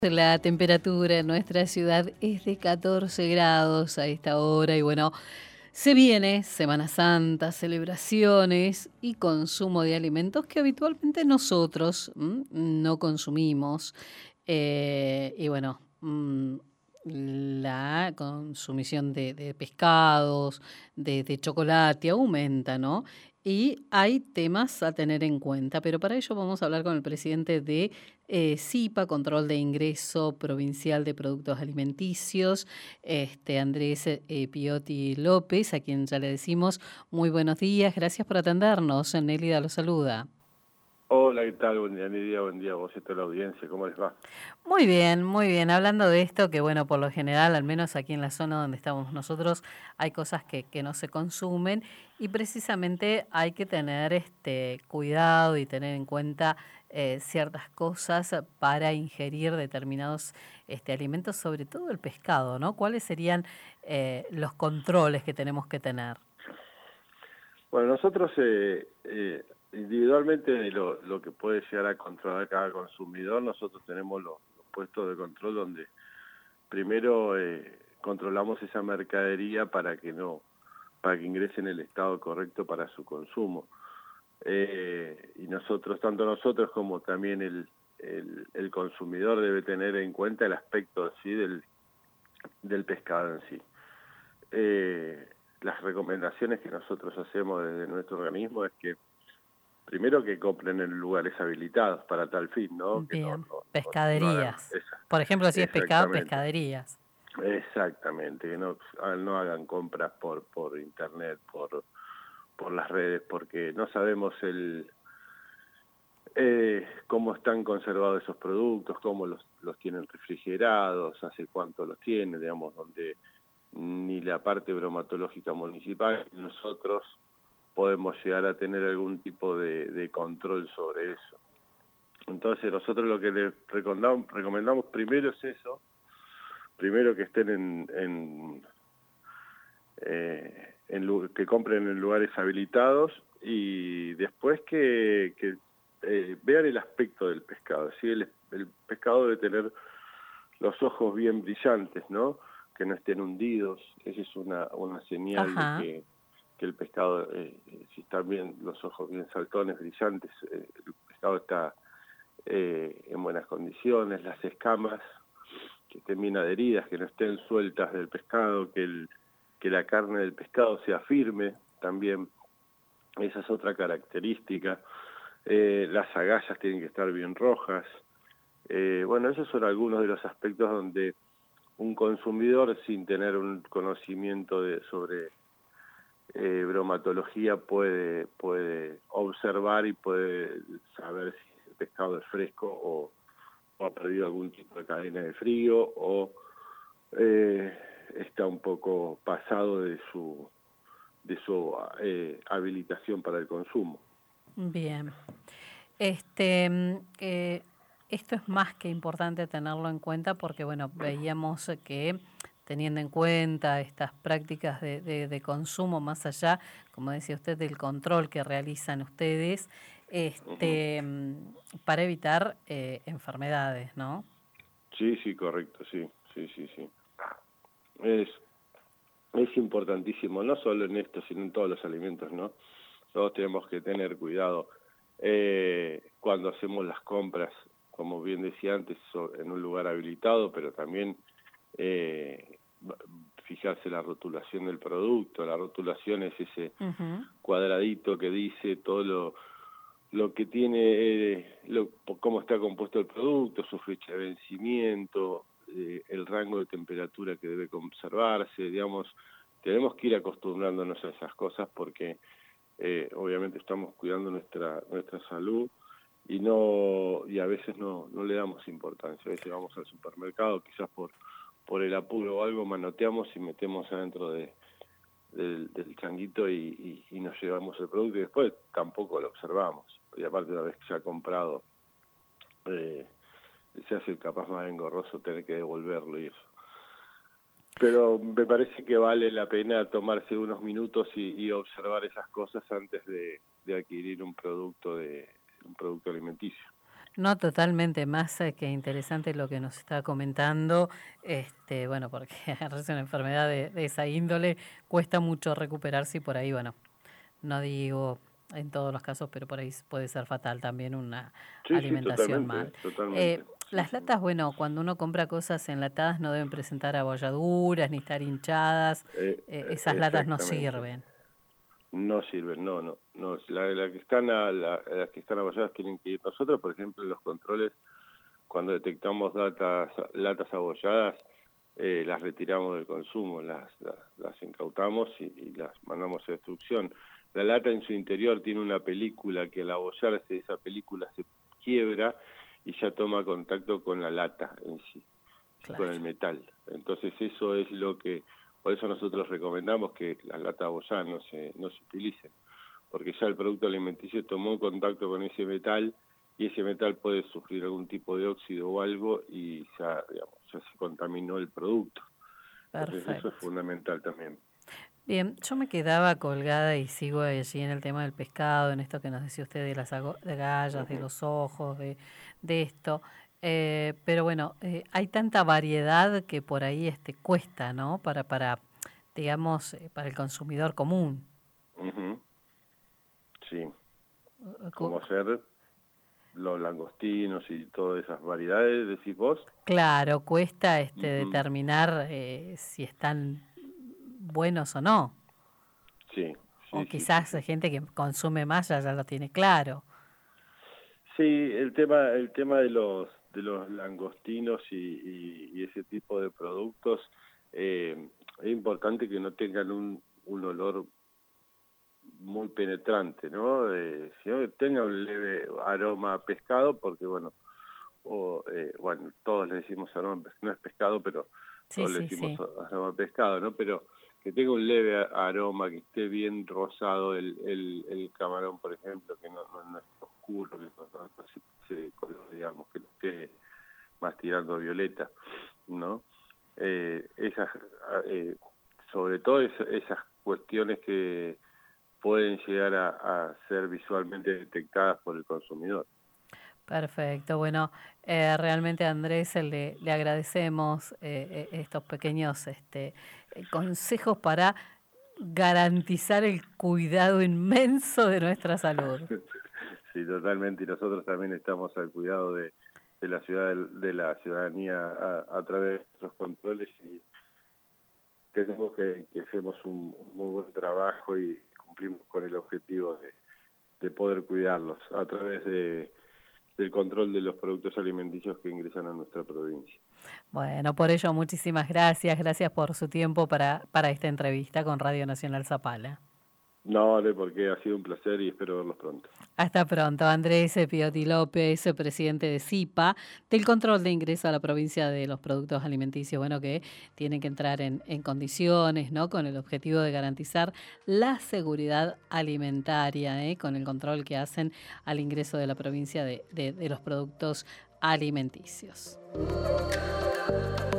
La temperatura en nuestra ciudad es de 14 grados a esta hora y bueno, se viene Semana Santa, celebraciones y consumo de alimentos que habitualmente nosotros no consumimos. Y bueno, la consumición de pescados, de chocolate aumenta, ¿no? Y hay temas a tener en cuenta, pero para ello vamos a hablar con el presidente de CIPA, Control de Ingreso Provincial de Productos Alimenticios, Andrés Piotti López, a quien ya le decimos muy buenos días, gracias por atendernos. Nélida lo saluda. Hola, ¿qué tal? Buen día a vos y a toda la audiencia, ¿cómo les va? Muy bien, muy bien. Hablando de esto, que bueno, por lo general, al menos aquí en la zona donde estamos nosotros, hay cosas que no se consumen y precisamente hay que tener cuidado y tener en cuenta ciertas cosas para ingerir determinados alimentos, sobre todo el pescado, ¿no? ¿Cuáles serían los controles que tenemos que tener? Bueno, nosotros individualmente de lo que puede llegar a controlar cada consumidor, nosotros tenemos los puestos de control donde primero controlamos esa mercadería para que ingrese en el estado correcto para su consumo. Y nosotros, tanto nosotros como también el consumidor debe tener en cuenta el aspecto ¿sí? del pescado en sí. Las recomendaciones que nosotros hacemos desde nuestro organismo es que primero que compren en lugares habilitados para tal fin, ¿no? Que Bien, no hagan pescaderías. esa. Por ejemplo, si es pescado, Exactamente, pescaderías. exactamente, que no hagan compras por internet, por las redes, porque no sabemos cómo están conservados esos productos, cómo los tienen refrigerados, hace cuánto los tienen, digamos, donde ni la parte bromatológica municipal, ni nosotros podemos llegar a tener algún tipo de control sobre eso. Entonces nosotros lo que les recomendamos primero es eso, primero que estén que compren en lugares habilitados y después que vean el aspecto del pescado. ¿Sí? El pescado debe tener los ojos bien brillantes, ¿no? Que no estén hundidos. Esa es una señal de Ajá. que el pescado, si están bien los ojos bien saltones, brillantes, el pescado está en buenas condiciones. Las escamas que estén bien adheridas, que no estén sueltas del pescado, que la carne del pescado sea firme, también esa es otra característica. Las agallas tienen que estar bien rojas. Bueno, esos son algunos de los aspectos donde un consumidor sin tener un conocimiento sobre bromatología puede observar y puede saber si el pescado es fresco o ha perdido algún tipo de cadena de frío o está un poco pasado de su habilitación para el consumo. Bien. Esto es más que importante tenerlo en cuenta porque, bueno, veíamos que teniendo en cuenta estas prácticas de consumo, más allá, como decía usted, del control que realizan ustedes, Ujú. para evitar enfermedades, ¿no? Sí, sí, correcto, sí, sí, sí, sí. Es, es importantísimo, no solo en esto, sino en todos los alimentos, ¿no? Todos tenemos que tener cuidado cuando hacemos las compras, como bien decía antes, en un lugar habilitado, pero también eh, fijarse la rotulación del producto. La rotulación es ese Ujú. cuadradito que dice todo lo que tiene, cómo está compuesto el producto, su fecha de vencimiento, el rango de temperatura que debe conservarse, digamos, tenemos que ir acostumbrándonos a esas cosas porque obviamente estamos cuidando nuestra salud y a veces no le damos importancia. A veces vamos al supermercado, quizás por el apuro o algo, manoteamos y metemos adentro del changuito y nos llevamos el producto y después tampoco lo observamos. Y aparte una vez que se ha comprado, eh, se hace capaz más engorroso tener que devolverlo y eso. Pero me parece que vale la pena tomarse unos minutos y observar esas cosas antes de adquirir un producto alimenticio. No, totalmente, más que interesante lo que nos está comentando, bueno, porque es una enfermedad de esa índole, cuesta mucho recuperarse y por ahí, bueno, no digo en todos los casos, pero por ahí puede ser fatal también una Sí, sí, alimentación totalmente, mal. totalmente. Sí, Las sí. latas, bueno, cuando uno compra cosas enlatadas no deben presentar abolladuras ni estar hinchadas, esas latas no Exactamente. sirven. No sirven, no. La que están las que están abolladas tienen que ir. Nosotros, por ejemplo, en los controles, cuando detectamos latas abolladas, las retiramos del consumo, las incautamos y las mandamos a destrucción. La lata en su interior tiene una película que al abollarse esa película se quiebra y ya toma contacto con la lata en sí, con Claro, el metal. Entonces eso es lo que, por eso nosotros recomendamos que las latas abolladas no se utilicen, porque ya el producto alimenticio tomó contacto con ese metal y ese metal puede sufrir algún tipo de óxido o algo y ya, digamos, ya se contaminó el producto. Entonces eso es perfecto. fundamental también. Bien, yo me quedaba colgada y sigo allí en el tema del pescado, en esto que nos decía usted de las agallas, de Ujú. los ojos, de esto. Pero bueno, hay tanta variedad que por ahí cuesta, ¿no? Digamos, para el consumidor común. Ujú. Sí, Eh, cu- como hacer los langostinos y todas esas variedades, decís vos. Claro, cuesta Ujú. determinar si están buenos o no. Sí, O sí, sí, sí, quizás hay sí. gente que consume más ya lo tiene claro. Sí, el tema de los langostinos y ese tipo de productos, es importante que no tengan un olor muy penetrante, ¿no? Sino que tenga un leve aroma a pescado, porque bueno, todos le decimos aroma, no es pescado, pero Sí, todos le sí, decimos sí. aroma a pescado, ¿no? Pero que tenga un leve aroma, que esté bien rosado el camarón, por ejemplo, que no es oscuro, que no se color, digamos, que esté más tirando a violeta, ¿no? Esas, eh, sobre todo esas cuestiones que pueden llegar a ser visualmente detectadas por el consumidor. Perfecto. Bueno, realmente Andrés le agradecemos estos pequeños consejos para garantizar el cuidado inmenso de nuestra salud. Sí, totalmente, y nosotros también estamos al cuidado de la de la ciudadanía a través de nuestros controles y creemos que hacemos un muy buen trabajo y cumplimos con el objetivo de poder cuidarlos a través del control de los productos alimenticios que ingresan a nuestra provincia. Bueno, por ello muchísimas gracias. Gracias por su tiempo para esta entrevista con Radio Nacional Zapala. No, Ale, porque ha sido un placer y espero verlos pronto. Hasta pronto, Andrés Piotti López, presidente de CIPA, del control de ingreso a la provincia de los productos alimenticios, bueno, que tienen que entrar en condiciones, ¿no? Con el objetivo de garantizar la seguridad alimentaria, con el control que hacen al ingreso de la provincia de los productos alimenticios.